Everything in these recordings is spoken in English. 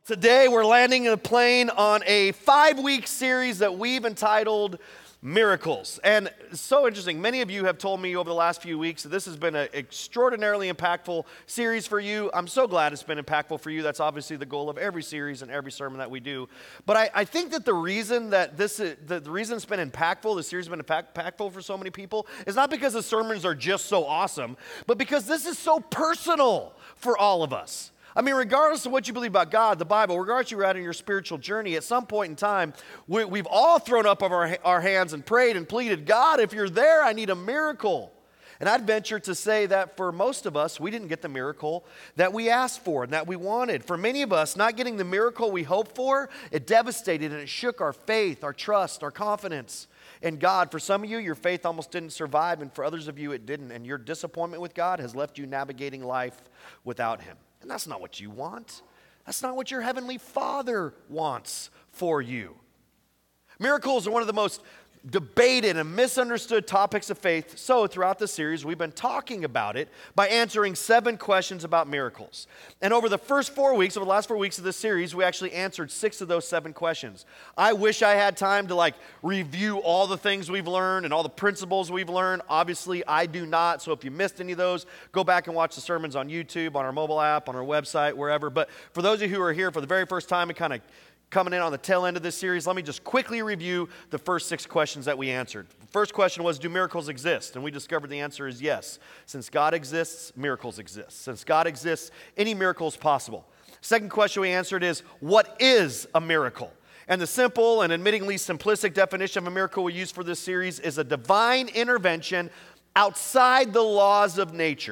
Today we're landing in a plane on a 5-week series that we've entitled Miracles. And it's so interesting. Many of you have told me over the last few weeks that this has been an extraordinarily impactful series for you. I'm so glad it's been impactful for you. That's obviously the goal of every series and every sermon that we do. But I think that the reason the reason it's been impactful, the series has been impactful for so many people, is not because the sermons are just so awesome, but because this is so personal for all of us. I mean, regardless of what you believe about God, the Bible, regardless of you're at in your spiritual journey, at some point in time, we've all thrown up of our hands and prayed and pleaded, God, if you're there, I need a miracle. And I'd venture to say that for most of us, we didn't get the miracle that we asked for and that we wanted. For many of us, not getting the miracle we hoped for, it devastated and it shook our faith, our trust, our confidence in God. For some of you, your faith almost didn't survive, and for others of you, it didn't. And your disappointment with God has left you navigating life without Him. And that's not what you want. That's not what your Heavenly Father wants for you. Miracles are one of the most debated and misunderstood topics of faith. So throughout the series, we've been talking about it by answering 7 questions about miracles. And over the last 4 weeks of this series, we actually answered 6 of those 7 questions. I wish I had time to review all the things we've learned and all the principles we've learned. Obviously, I do not. So if you missed any of those, go back and watch the sermons on YouTube, on our mobile app, on our website, wherever. But for those of you who are here for the very first time and kind of coming in on the tail end of this series, let me just quickly review the first 6 questions that we answered. The first question was, do miracles exist? And we discovered the answer is yes. Since God exists, miracles exist. Since God exists, any miracle is possible. Second question we answered is, what is a miracle? And the simple and admittingly simplistic definition of a miracle we use for this series is a divine intervention outside the laws of nature.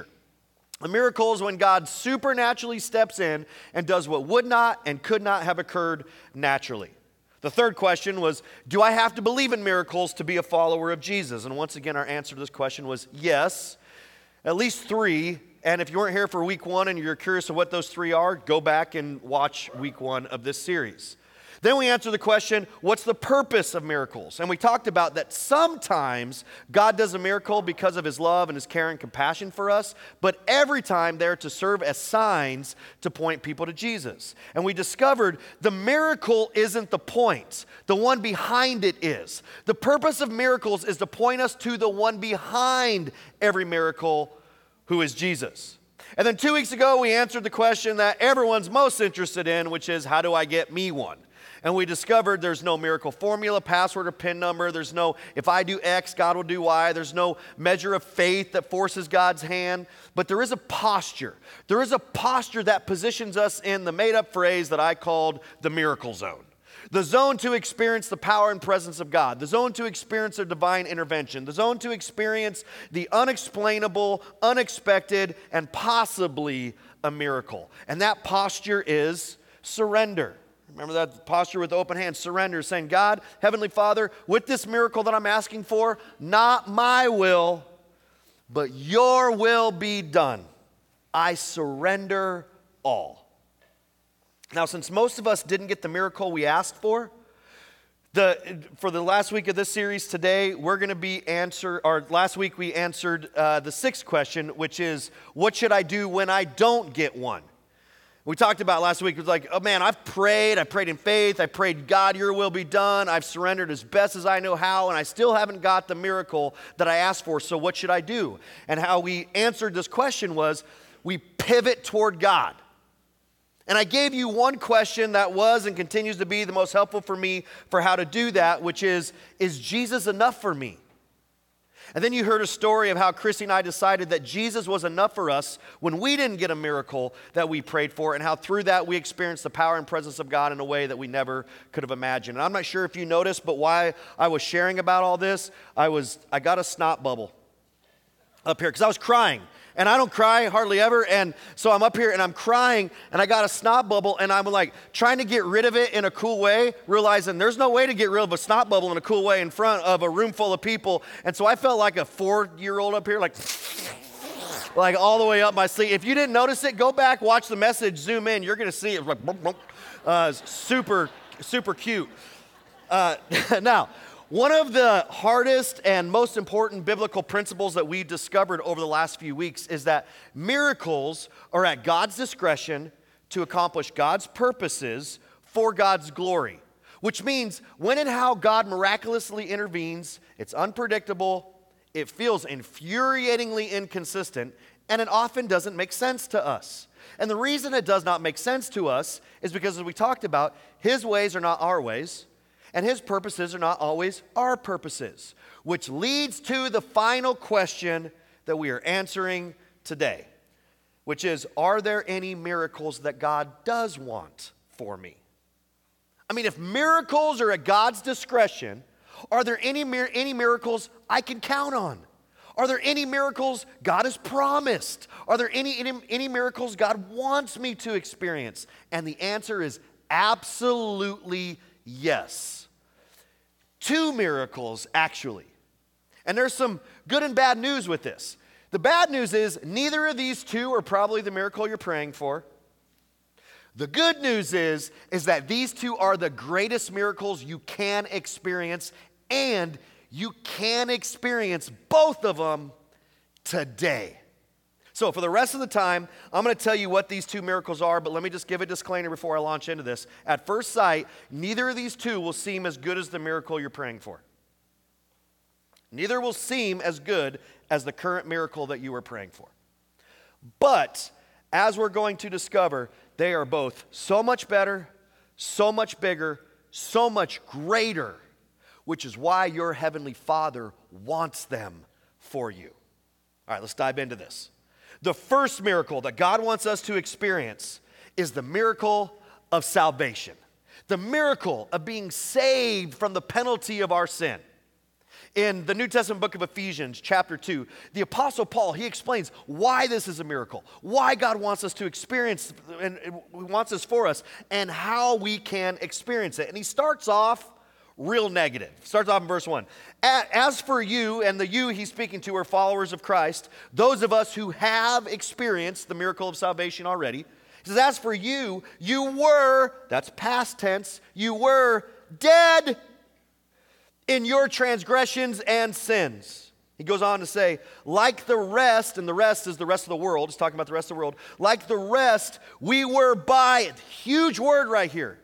A miracle is when God supernaturally steps in and does what would not and could not have occurred naturally. The third question was, do I have to believe in miracles to be a follower of Jesus? And once again, our answer to this question was yes, at least 3. And if you weren't here for week 1 and you're curious of what those 3 are, go back and watch week 1 of this series. Then we answered the question, what's the purpose of miracles? And we talked about that sometimes God does a miracle because of His love and His care and compassion for us, but every time they're to serve as signs to point people to Jesus. And we discovered the miracle isn't the point. The one behind it is. The purpose of miracles is to point us to the one behind every miracle, who is Jesus. And then 2 weeks ago, we answered the question that everyone's most interested in, which is, how do I get me one? And we discovered there's no miracle formula, password, or PIN number. There's no, if I do X, God will do Y. There's no measure of faith that forces God's hand. But there is a posture. There is a posture that positions us in the made-up phrase that I called the miracle zone. The zone to experience the power and presence of God. The zone to experience a divine intervention. The zone to experience the unexplainable, unexpected, and possibly a miracle. And that posture is surrender. Remember that posture with open hands, surrender, saying, God, Heavenly Father, with this miracle that I'm asking for, not my will, but your will be done. I surrender all. Now, since most of us didn't get the miracle we asked for the last week of this series today, last week we answered the 6th question, which is, what should I do when I don't get one? We talked about last week, it was like, oh man, I prayed in faith, I prayed, God, your will be done, I've surrendered as best as I know how, and I still haven't got the miracle that I asked for, so what should I do? And how we answered this question was, we pivot toward God. And I gave you one question that was and continues to be the most helpful for me for how to do that, which is Jesus enough for me? And then you heard a story of how Christy and I decided that Jesus was enough for us when we didn't get a miracle that we prayed for, and how through that we experienced the power and presence of God in a way that we never could have imagined. And I'm not sure if you noticed, but while I was sharing about all this, I got a snot bubble up here because I was crying. And I don't cry hardly ever, and so I'm up here and I'm crying, and I got a snot bubble, and I'm trying to get rid of it in a cool way, realizing there's no way to get rid of a snot bubble in a cool way in front of a room full of people. And so I felt like a 4-year-old up here, like all the way up my sleeve. If you didn't notice it, go back, watch the message, zoom in, you're going to see it. Super, super cute. Now, one of the hardest and most important biblical principles that we've discovered over the last few weeks is that miracles are at God's discretion to accomplish God's purposes for God's glory, which means when and how God miraculously intervenes, it's unpredictable, it feels infuriatingly inconsistent, and it often doesn't make sense to us. And the reason it does not make sense to us is because, as we talked about, his ways are not our ways, and his purposes are not always our purposes, which leads to the final question that we are answering today, which is, are there any miracles that God does want for me? I mean, if miracles are at God's discretion, are there any miracles I can count on? Are there any miracles God has promised? Are there any miracles God wants me to experience? And the answer is absolutely yes. 2 miracles, actually. And there's some good and bad news with this. The bad news is neither of these 2 are probably the miracle you're praying for. The good news is that these 2 are the greatest miracles you can experience, and you can experience both of them today. So for the rest of the time, I'm going to tell you what these 2 miracles are, but let me just give a disclaimer before I launch into this. At first sight, neither of these 2 will seem as good as the miracle you're praying for. Neither will seem as good as the current miracle that you are praying for. But as we're going to discover, they are both so much better, so much bigger, so much greater, which is why your Heavenly Father wants them for you. All right, let's dive into this. The first miracle that God wants us to experience is the miracle of salvation, the miracle of being saved from the penalty of our sin. In the New Testament book of Ephesians, chapter 2, the Apostle Paul, he explains why this is a miracle, why God wants us to experience and wants this for us, and how we can experience it. And he starts off real negative. Starts off in verse 1. As for you, and the you he's speaking to are followers of Christ, those of us who have experienced the miracle of salvation already. He says, as for you, you were, that's past tense, you were dead in your transgressions and sins. He goes on to say, like the rest, and the rest is the rest of the world. He's talking about the rest of the world. Like the rest, we were by, huge word right here,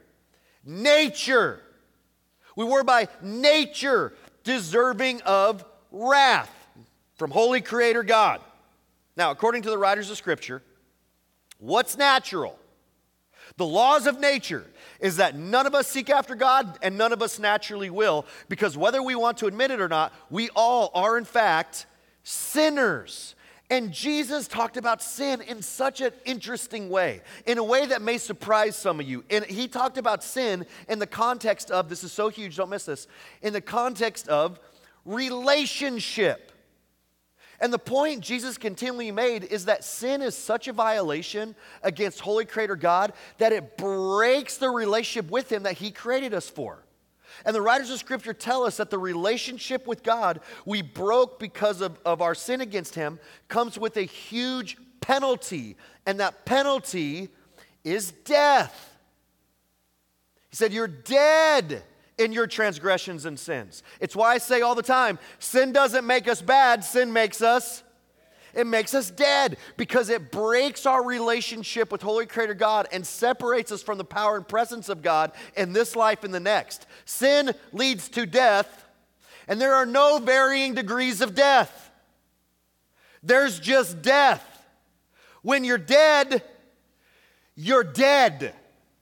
nature. We were by nature deserving of wrath from holy creator God. Now, according to the writers of Scripture, what's natural? The laws of nature is that none of us seek after God and none of us naturally will, because whether we want to admit it or not, we all are in fact sinners. And Jesus talked about sin in such an interesting way, in a way that may surprise some of you. And he talked about sin in the context of, this is so huge, don't miss this, in the context of relationship. And the point Jesus continually made is that sin is such a violation against holy creator God that it breaks the relationship with him that he created us for. And the writers of Scripture tell us that the relationship with God we broke because of our sin against him comes with a huge penalty. And that penalty is death. He said, you're dead in your transgressions and sins. It's why I say all the time, sin doesn't make us bad, sin makes us dead, because it breaks our relationship with holy creator God and separates us from the power and presence of God in this life and the next. Sin leads to death, and there are no varying degrees of death. There's just death. When you're dead, you're dead.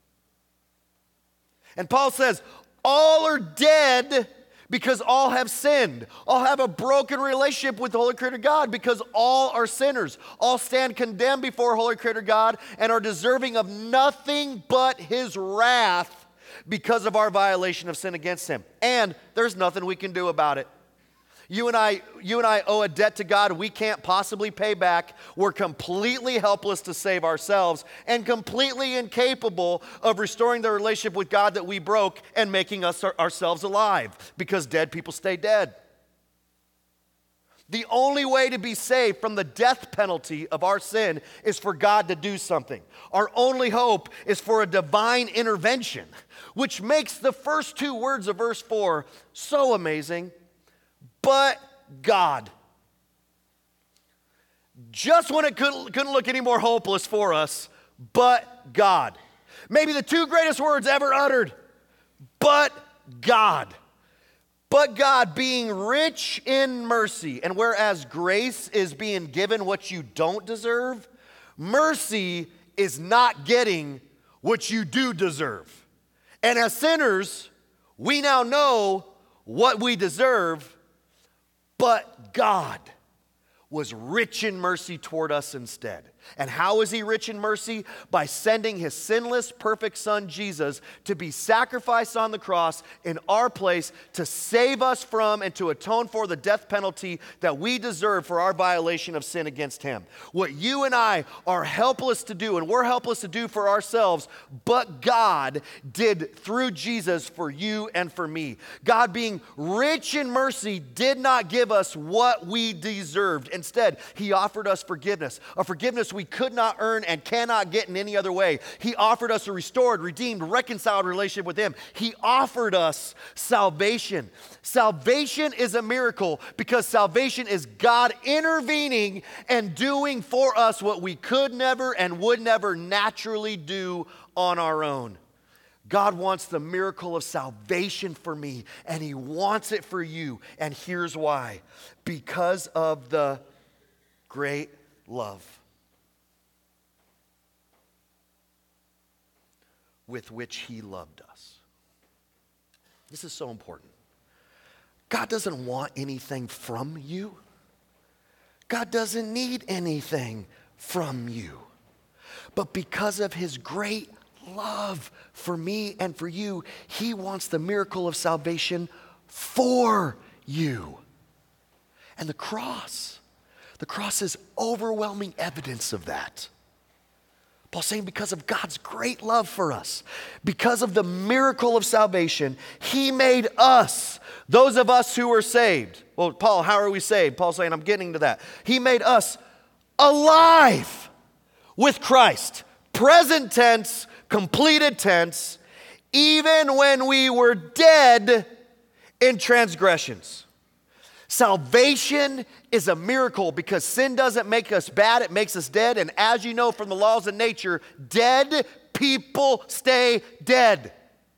And Paul says, all are dead because all have sinned. All have a broken relationship with the Holy Creator God because all are sinners. All stand condemned before Holy Creator God and are deserving of nothing but his wrath because of our violation of sin against him. And there's nothing we can do about it. You and I owe a debt to God we can't possibly pay back. We're completely helpless to save ourselves and completely incapable of restoring the relationship with God that we broke and making us ourselves alive, because dead people stay dead. The only way to be saved from the death penalty of our sin is for God to do something. Our only hope is for a divine intervention, which makes the first 2 words of verse 4 so amazing. But God. Just when it couldn't look any more hopeless for us, but God. Maybe the two greatest words ever uttered, but God. But God being rich in mercy. And whereas grace is being given what you don't deserve, mercy is not getting what you do deserve. And as sinners, we now know what we deserve, but God was rich in mercy toward us instead. And how is he rich in mercy? By sending his sinless, perfect son, Jesus, to be sacrificed on the cross in our place to save us from and to atone for the death penalty that we deserve for our violation of sin against him. What you and I are helpless to do, and we're helpless to do for ourselves, but God did through Jesus for you and for me. God, being rich in mercy, did not give us what we deserved. Instead, he offered us forgiveness, a forgiveness we could not earn and cannot get in any other way. He offered us a restored, redeemed, reconciled relationship with him. He offered us salvation. Salvation is a miracle because salvation is God intervening and doing for us what we could never and would never naturally do on our own. God wants the miracle of salvation for me, and he wants it for you. And here's why. Because of the great love with which he loved us. This is so important. God doesn't want anything from you. God doesn't need anything from you. But because of his great love for me and for you, he wants the miracle of salvation for you. And the cross is overwhelming evidence of that. Paul's saying because of God's great love for us, because of the miracle of salvation, he made us, those of us who are saved. Well, Paul, how are we saved? Paul's saying, I'm getting to that. He made us alive with Christ. Present tense, completed tense, even when we were dead in transgressions. Salvation is a miracle because sin doesn't make us bad, it makes us dead. And as you know from the laws of nature, dead people stay dead.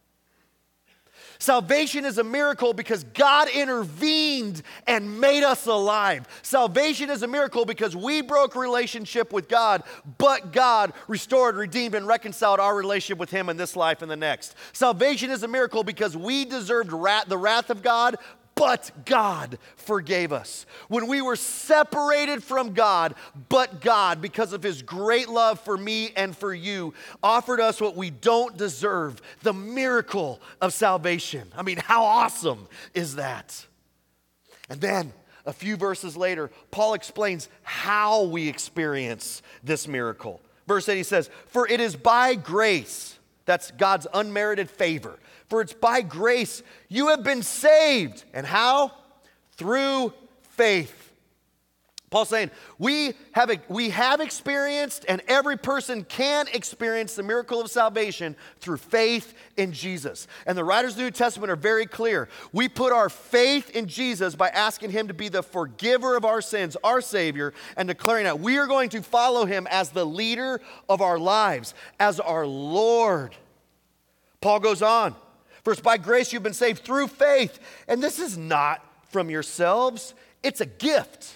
Salvation is a miracle because God intervened and made us alive. Salvation is a miracle because we broke relationship with God, but God restored, redeemed, and reconciled our relationship with him in this life and the next. Salvation is a miracle because we deserved the wrath of God, but God forgave us. When we were separated from God, but God, because of his great love for me and for you, offered us what we don't deserve, the miracle of salvation. I mean, how awesome is that? And then, a few verses later, Paul explains how we experience this miracle. Verse 8, he says, "For it is by grace," that's God's unmerited favor, "for it's by grace you have been saved." And how? Through faith. Paul's saying, we have experienced, and every person can experience the miracle of salvation through faith in Jesus. And the writers of the New Testament are very clear. We put our faith in Jesus by asking him to be the forgiver of our sins, our Savior, and declaring that we are going to follow him as the leader of our lives, as our Lord. Paul goes on, "For it's by grace you've been saved through faith. And this is not from yourselves. It's a gift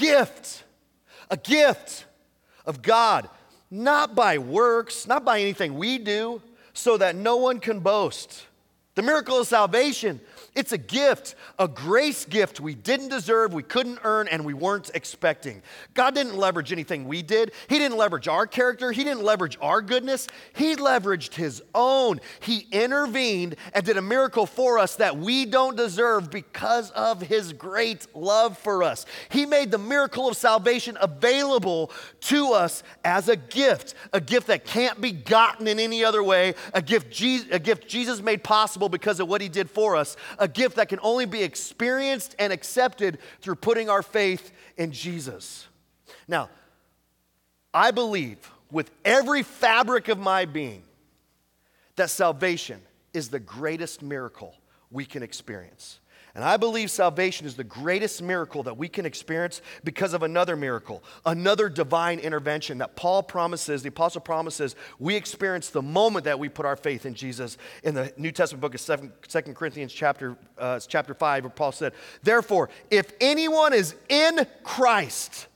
of God, not by works, not by anything we do, so that no one can boast." The miracle of salvation, it's a gift, a grace gift we didn't deserve, we couldn't earn, and we weren't expecting. God didn't leverage anything we did. He didn't leverage our character. He didn't leverage our goodness. He leveraged his own. He intervened and did a miracle for us that we don't deserve because of his great love for us. He made the miracle of salvation available to us as a gift that can't be gotten in any other way, a gift Jesus made possible because of what he did for us, a gift that can only be experienced and accepted through putting our faith in Jesus. Now, I believe with every fabric of my being that salvation is the greatest miracle we can experience. And I believe salvation is the greatest miracle that we can experience because of another miracle, another divine intervention that Paul promises, the apostle promises, we experience the moment that we put our faith in Jesus. In the New Testament book of 2 Corinthians chapter 5, where Paul said, therefore, if anyone is in Christ,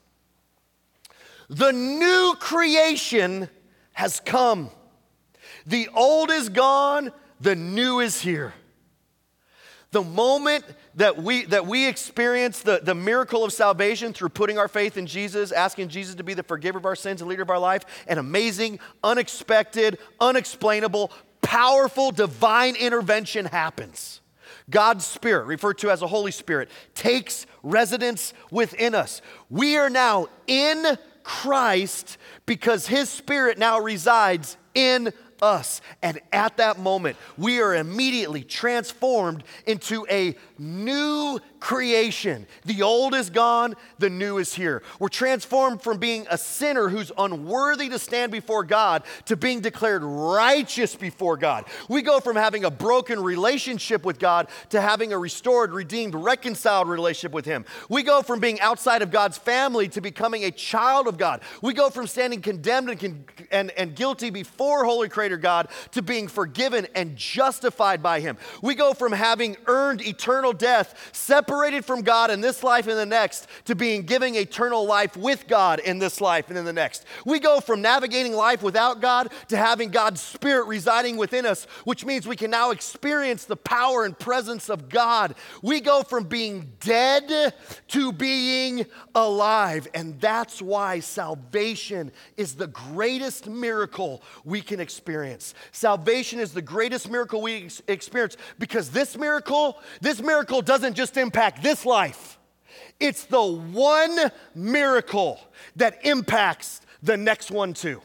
the new creation has come. The old is gone, the new is here. The moment that we experience the miracle of salvation through putting our faith in Jesus, asking Jesus to be the forgiver of our sins and leader of our life, an amazing, unexpected, unexplainable, powerful, divine intervention happens. God's Spirit, referred to as the Holy Spirit, takes residence within us. We are now in Christ because His Spirit now resides in us. And at that moment, we are immediately transformed into a new creation. The old is gone, the new is here. We're transformed from being a sinner who's unworthy to stand before God to being declared righteous before God. We go from having a broken relationship with God to having a restored, redeemed, reconciled relationship with Him. We go from being outside of God's family to becoming a child of God. We go from standing condemned and guilty before Holy Creator God to being forgiven and justified by Him. We go from having earned eternal death, separated from God in this life and the next, to being giving eternal life with God in this life and in the next. We go from navigating life without God to having God's Spirit residing within us, which means we can now experience the power and presence of God. We go from being dead to being alive, and that's why salvation is the greatest miracle we can experience. Salvation is the greatest miracle we experience because this miracle doesn't just impact this life. It's the one miracle that impacts the next one too.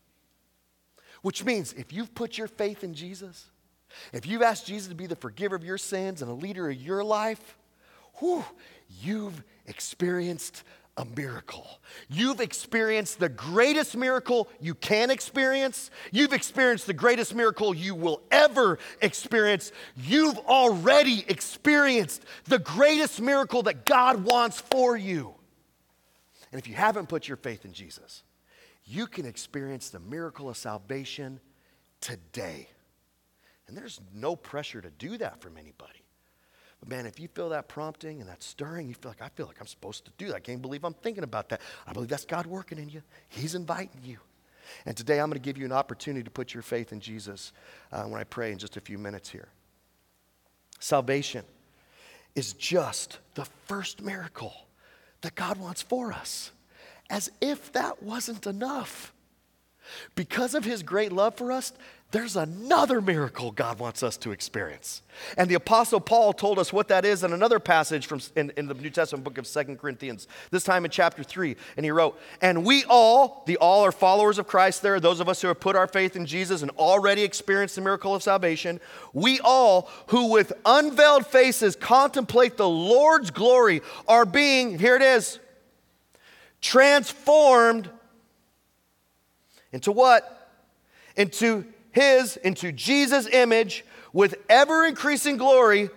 Which means if you've put your faith in Jesus, if you've asked Jesus to be the forgiver of your sins and a leader of your life, you've experienced a miracle. You've experienced the greatest miracle you can experience. You've experienced the greatest miracle you will ever experience. You've already experienced the greatest miracle that God wants for you. And if you haven't put your faith in Jesus, you can experience the miracle of salvation today. And there's no pressure to do that from anybody. But man, if you feel that prompting and that stirring, you feel like I'm supposed to do that. I can't believe I'm thinking about that. I believe that's God working in you. He's inviting you. And today I'm going to give you an opportunity to put your faith in Jesus when I pray in just a few minutes here. Salvation is just the first miracle that God wants for us. As if that wasn't enough. Because of His great love for us, there's another miracle God wants us to experience. And the Apostle Paul told us what that is in another passage in the New Testament book of 2 Corinthians, this time in chapter 3. And he wrote, and we all, the all are followers of Christ there, those of us who have put our faith in Jesus and already experienced the miracle of salvation, we all who with unveiled faces contemplate the Lord's glory are being, here it is, transformed into what? Into Jesus' image with ever-increasing glory,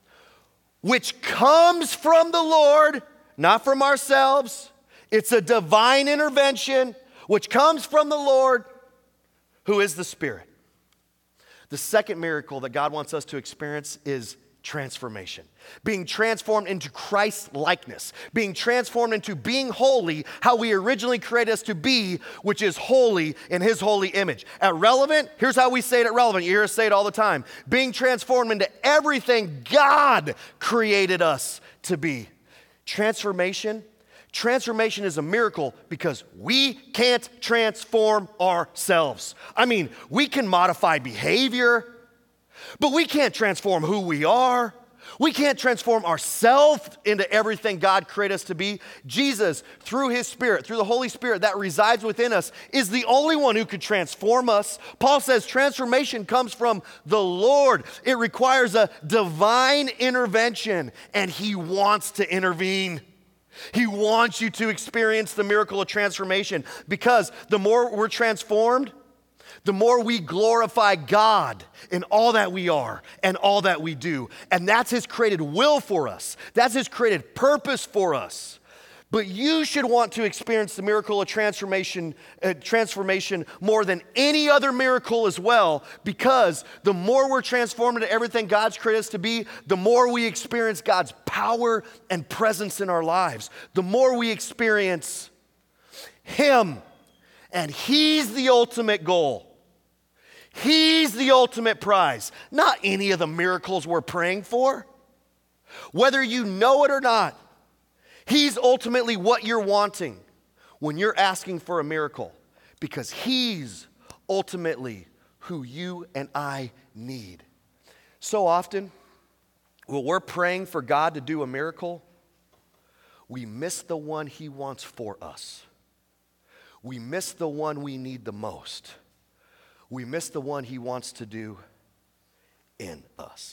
which comes from the Lord, not from ourselves. It's a divine intervention which comes from the Lord, who is the Spirit. The second miracle that God wants us to experience is transformation. Being transformed into Christ's likeness. Being transformed into being holy, how we originally created us to be, which is holy in His holy image. At Relevant, here's how we say it at Relevant. You hear us say it all the time. Being transformed into everything God created us to be. Transformation is a miracle because we can't transform ourselves. I mean, we can modify behavior, but we can't transform who we are. We can't transform ourselves into everything God created us to be. Jesus, through His Spirit, through the Holy Spirit that resides within us, is the only one who could transform us. Paul says transformation comes from the Lord. It requires a divine intervention, and He wants to intervene. He wants you to experience the miracle of transformation because the more we're transformed, the more we glorify God in all that we are and all that we do. And that's His created will for us. That's His created purpose for us. But you should want to experience the miracle of transformation more than any other miracle as well, because the more we're transformed into everything God's created us to be, the more we experience God's power and presence in our lives. The more we experience Him, and He's the ultimate goal. He's the ultimate prize, not any of the miracles we're praying for. Whether you know it or not, He's ultimately what you're wanting when you're asking for a miracle, because He's ultimately who you and I need. So often, when we're praying for God to do a miracle, we miss the one He wants for us. We miss the one we need the most. We miss the one He wants to do in us.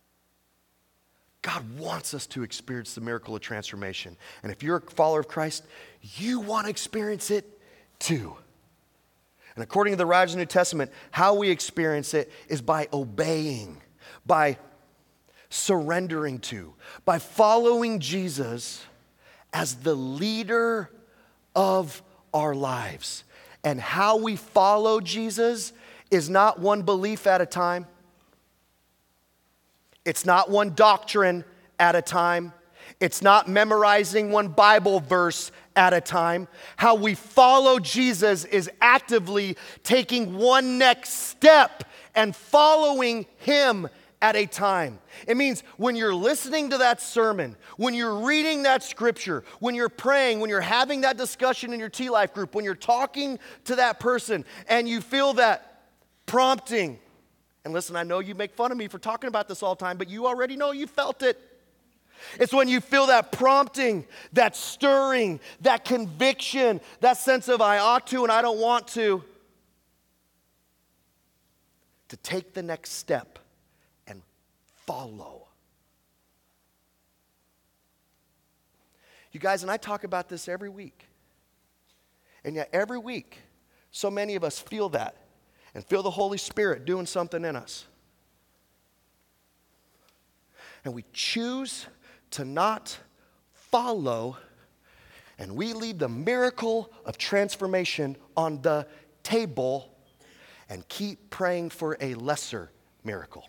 God wants us to experience the miracle of transformation. And if you're a follower of Christ, you want to experience it too. And according to the writers of the New Testament, how we experience it is by obeying, by surrendering to, by following Jesus as the leader of our lives. And how we follow Jesus is not one belief at a time. It's not one doctrine at a time. It's not memorizing one Bible verse at a time. How we follow Jesus is actively taking one next step and following Him at a time. It means when you're listening to that sermon, when you're reading that scripture, when you're praying, when you're having that discussion in your T-Life group, when you're talking to that person and you feel that prompting. And listen, I know you make fun of me for talking about this all the time, but you already know you felt it. It's when you feel that prompting, that stirring, that conviction, that sense of I ought to and I don't want to take the next step and follow. You guys, and I talk about this every week. And yet every week, so many of us feel that. And feel the Holy Spirit doing something in us. And we choose to not follow, and we leave the miracle of transformation on the table and keep praying for a lesser miracle.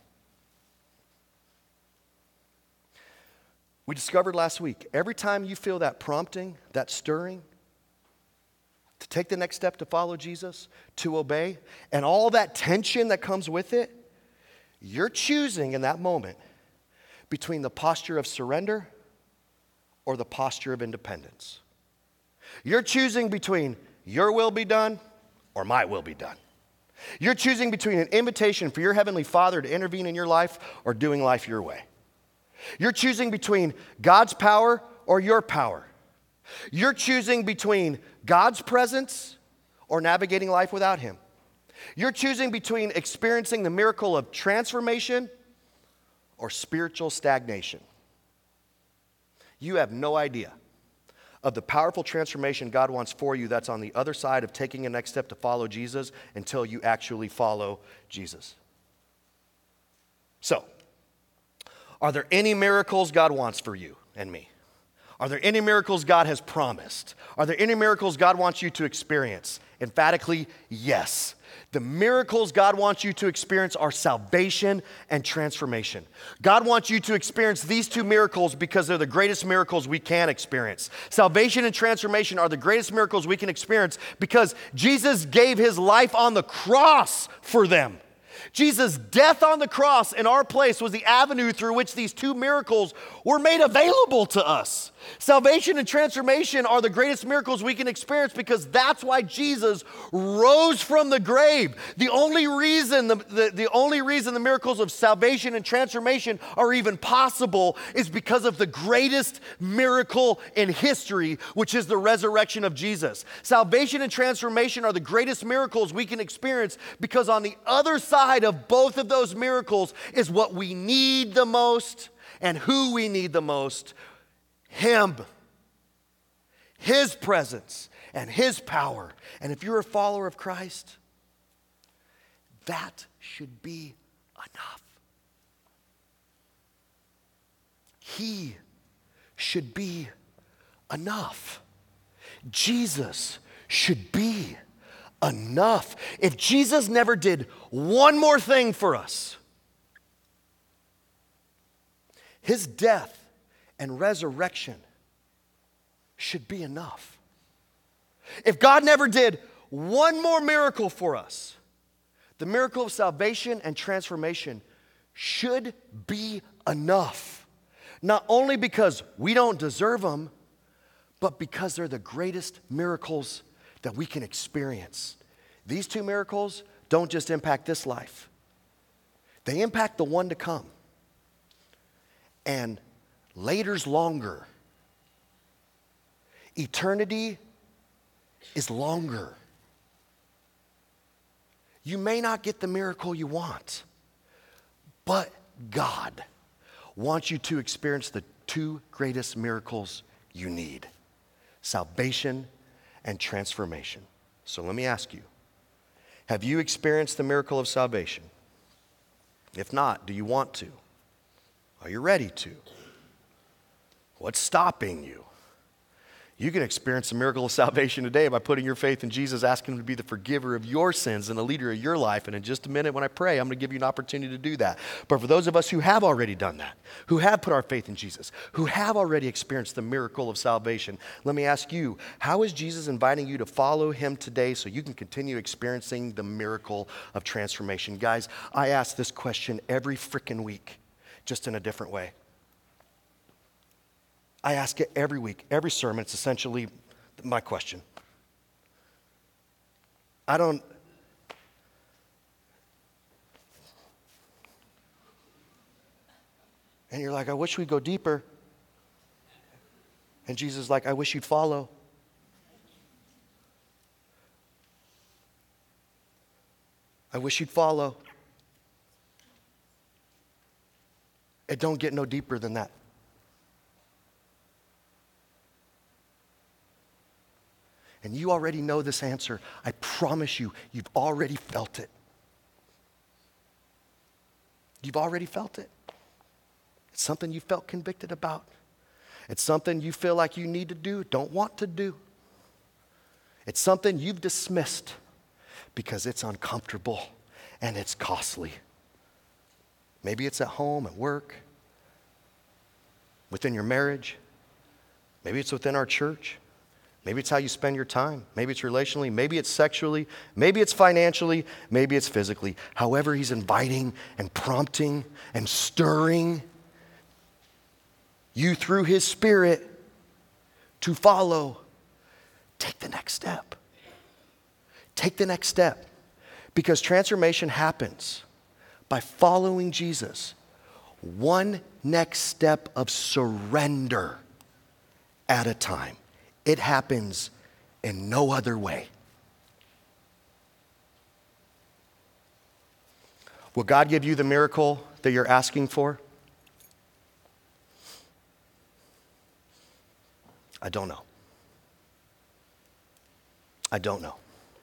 We discovered last week, every time you feel that prompting, that stirring, to take the next step to follow Jesus, to obey, and all that tension that comes with it, you're choosing in that moment between the posture of surrender or the posture of independence. You're choosing between your will be done or my will be done. You're choosing between an invitation for your Heavenly Father to intervene in your life or doing life your way. You're choosing between God's power or your power. You're choosing between God's presence or navigating life without Him. You're choosing between experiencing the miracle of transformation or spiritual stagnation. You have no idea of the powerful transformation God wants for you that's on the other side of taking a next step to follow Jesus until you actually follow Jesus. So, are there any miracles God wants for you and me? Are there any miracles God has promised? Are there any miracles God wants you to experience? Emphatically, yes. The miracles God wants you to experience are salvation and transformation. God wants you to experience these two miracles because they're the greatest miracles we can experience. Salvation and transformation are the greatest miracles we can experience because Jesus gave His life on the cross for them. Jesus' death on the cross in our place was the avenue through which these two miracles were made available to us. Salvation and transformation are the greatest miracles we can experience because that's why Jesus rose from the grave. The only reason the miracles of salvation and transformation are even possible is because of the greatest miracle in history, which is the resurrection of Jesus. Salvation and transformation are the greatest miracles we can experience because on the other side of both of those miracles is what we need the most and who we need the most. Him, His presence, and His power. And if you're a follower of Christ, that should be enough. He should be enough. Jesus should be enough. If Jesus never did one more thing for us, his death and resurrection should be enough. If God never did one more miracle for us, the miracle of salvation and transformation should be enough. Not only because we don't deserve them, but because they're the greatest miracles that we can experience. These two miracles don't just impact this life. They impact the one to come. And later's longer. Eternity is longer. You may not get the miracle you want, but God wants you to experience the two greatest miracles you need: salvation and transformation. So let me ask you, have you experienced the miracle of salvation? If not, do you want to? Are you ready to? What's stopping you? You can experience the miracle of salvation today by putting your faith in Jesus, asking him to be the forgiver of your sins and the leader of your life. And in just a minute when I pray, I'm going to give you an opportunity to do that. But for those of us who have already done that, who have put our faith in Jesus, who have already experienced the miracle of salvation, let me ask you, how is Jesus inviting you to follow him today so you can continue experiencing the miracle of transformation? Guys, I ask this question every freaking week, just in a different way. I ask it every week, every sermon. It's essentially my question. And you're like, I wish we'd go deeper. And Jesus is like, I wish you'd follow. I wish you'd follow. It don't get no deeper than that. And you already know this answer. I promise you, you've already felt it. You've already felt it. It's something you felt convicted about. It's something you feel like you need to do, don't want to do. It's something you've dismissed because it's uncomfortable and it's costly. Maybe it's at home, at work, within your marriage. Maybe it's within our church. Maybe it's how you spend your time. Maybe it's relationally. Maybe it's sexually. Maybe it's financially. Maybe it's physically. However, he's inviting and prompting and stirring you through his Spirit to follow. Take the next step. Take the next step. Because transformation happens by following Jesus. One next step of surrender at a time. It happens in no other way. Will God give you the miracle that you're asking for? I don't know. I don't know.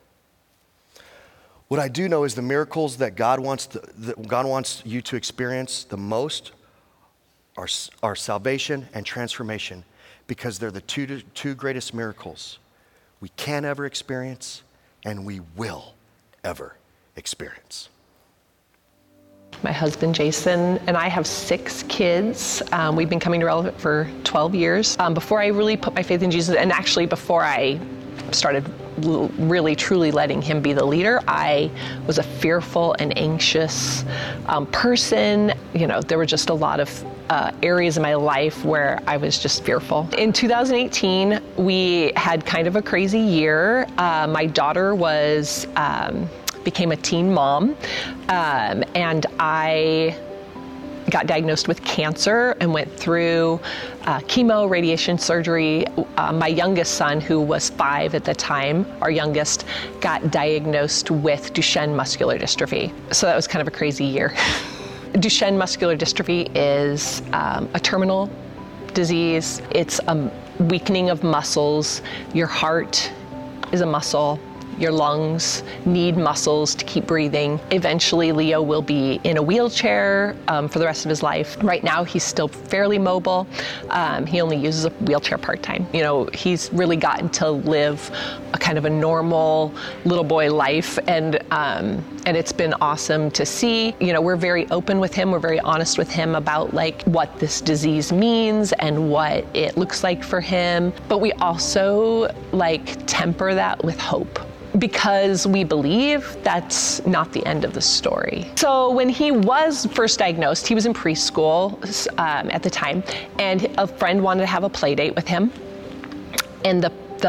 What I do know is the miracles that God wants you to experience the most are salvation and transformation, because they're the two greatest miracles we can ever experience and we will ever experience. My husband, Jason, and I have 6 kids. We've been coming to Relevant for 12 years. Before I really put my faith in Jesus, and actually before I started really truly letting him be the leader, I was a fearful and anxious person. You know, there were just a lot of areas in my life where I was just fearful. In 2018, we had kind of a crazy year. My daughter became a teen mom, and I got diagnosed with cancer and went through chemo, radiation, surgery. My youngest son, who was 5 at the time, our youngest, got diagnosed with Duchenne muscular dystrophy. So that was kind of a crazy year. Duchenne muscular dystrophy is a terminal disease. It's a weakening of muscles. Your heart is a muscle. Your lungs need muscles to keep breathing. Eventually, Leo will be in a wheelchair for the rest of his life. Right now, he's still fairly mobile. He only uses a wheelchair part-time. You know, he's really gotten to live a kind of a normal little boy life, and it's been awesome to see. You know, we're very open with him. We're very honest with him about like what this disease means and what it looks like for him. But we also like temper that with hope, because we believe that's not the end of the story. So when he was first diagnosed, he was in preschool at the time, and a friend wanted to have a play date with him. And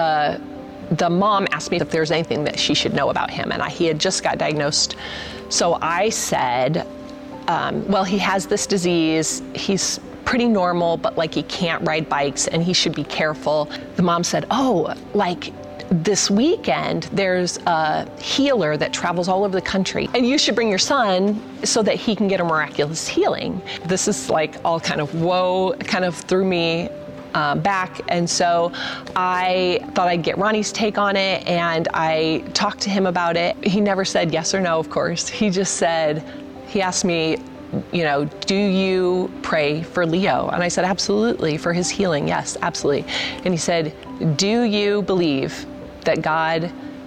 the mom asked me if there's anything that she should know about him, and he had just got diagnosed. So I said, well, he has this disease. He's pretty normal, but like he can't ride bikes and he should be careful. The mom said, oh, like this weekend, there's a healer that travels all over the country, and you should bring your son so that he can get a miraculous healing. This is like all kind of whoa, kind of threw me back. And so I thought I'd get Ronnie's take on it, and I talked to him about it. He never said yes or no, of course. He just said, he asked me, you know, do you pray for Leo? And I said, absolutely, for his healing, yes, absolutely. And he said, do you believe that God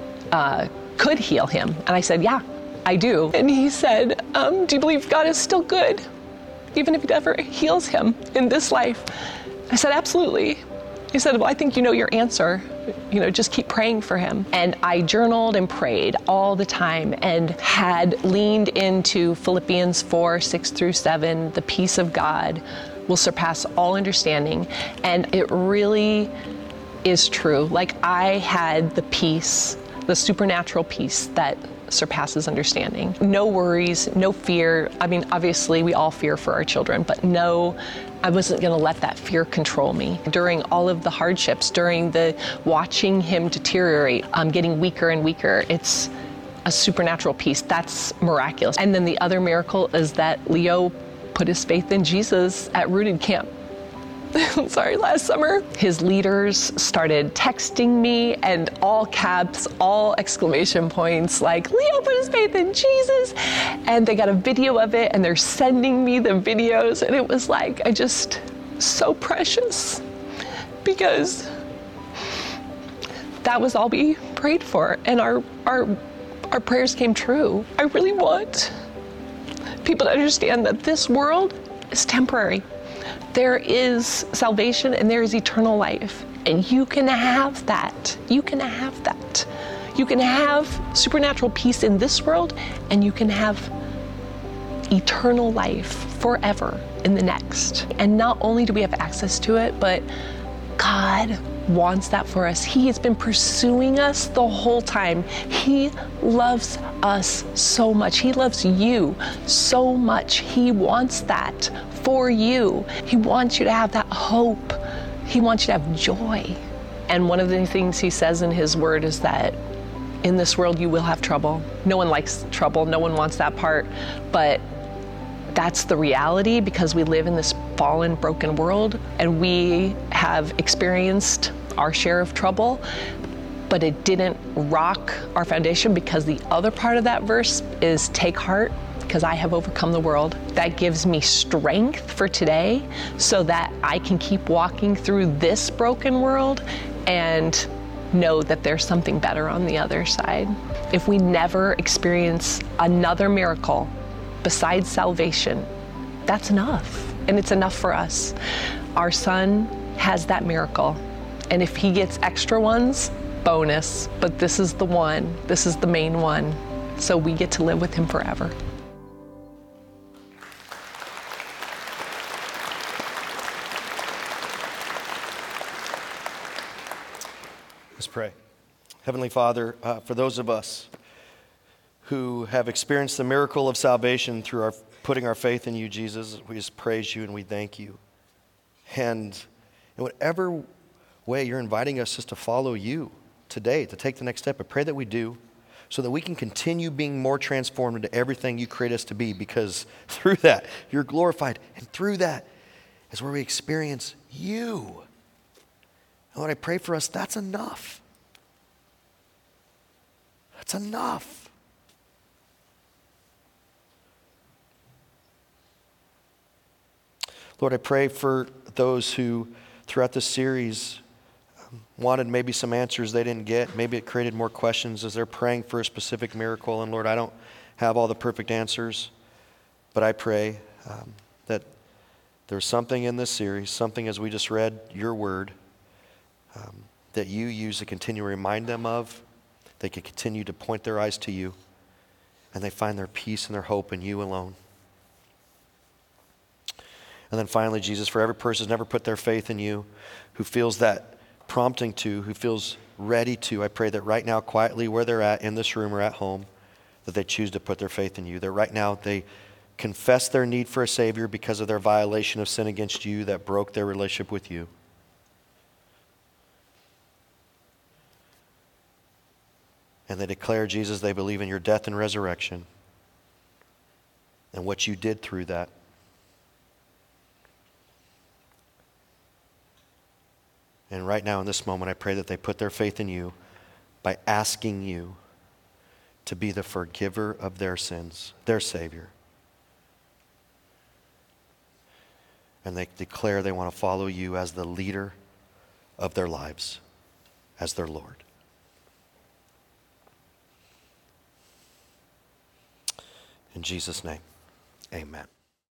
could heal him? And I said, yeah, I do. And he said, do you believe God is still good, even if he never heals him in this life? I said, absolutely. He said, well, I think you know your answer. You know, just keep praying for him. And I journaled and prayed all the time and had leaned into Philippians 4:6-7, the peace of God will surpass all understanding. And it really is true. Like, I had the peace, the supernatural peace that surpasses understanding. No worries, no fear. I mean, obviously we all fear for our children, but no, I wasn't going to let that fear control me. During all of the hardships, during the watching him deteriorate, getting weaker and weaker, it's a supernatural peace. That's miraculous. And then the other miracle is that Leo put his faith in Jesus at Rooted Camp. Last summer. His leaders started texting me, and all caps, all exclamation points, like, Leo put his faith in Jesus. And they got a video of it, and they're sending me the videos. And it was like, so precious, because that was all we prayed for. And our prayers came true. I really want people to understand that this world is temporary. There is salvation and there is eternal life. And you can have that. You can have that. You can have supernatural peace in this world, and you can have eternal life forever in the next. And not only do we have access to it, but God wants that for us. He has been pursuing us the whole time. He loves us so much. He loves you so much. He wants that for you. He wants you to have that hope. He wants you to have joy. And one of the things he says in his word is that in this world you will have trouble. No one likes trouble. No one wants that part. But that's the reality, because we live in this fallen, broken world, and we have experienced our share of trouble, but it didn't rock our foundation, because the other part of that verse is take heart, because I have overcome the world. That gives me strength for today so that I can keep walking through this broken world and know that there's something better on the other side. If we never experience another miracle besides salvation, that's enough. And it's enough for us. Our son has that miracle. And if he gets extra ones, bonus. But this is the one. This is the main one. So we get to live with him forever. Let's pray. Heavenly Father, for those of us who have experienced the miracle of salvation through our putting our faith in you, Jesus, we just praise you and we thank you. And in whatever way you're inviting us just to follow you today, to take the next step, I pray that we do, so that we can continue being more transformed into everything you create us to be, because through that, you're glorified. And through that is where we experience you. And Lord, I pray for us, that's enough. That's enough. Lord, I pray for those who throughout this series wanted maybe some answers they didn't get. Maybe it created more questions as they're praying for a specific miracle. And Lord, I don't have all the perfect answers, but I pray that there's something in this series, something as we just read your word, that you use to continue to remind them of. They can continue to point their eyes to you, and they find their peace and their hope in you alone. And then finally, Jesus, for every person who's never put their faith in you, who feels that prompting to, who feels ready to, I pray that right now, quietly where they're at, in this room or at home, that they choose to put their faith in you. That right now they confess their need for a Savior because of their violation of sin against you that broke their relationship with you. And they declare, Jesus, they believe in your death and resurrection and what you did through that. And right now in this moment, I pray that they put their faith in you by asking you to be the forgiver of their sins, their Savior. And they declare they want to follow you as the leader of their lives, as their Lord. In Jesus' name, amen.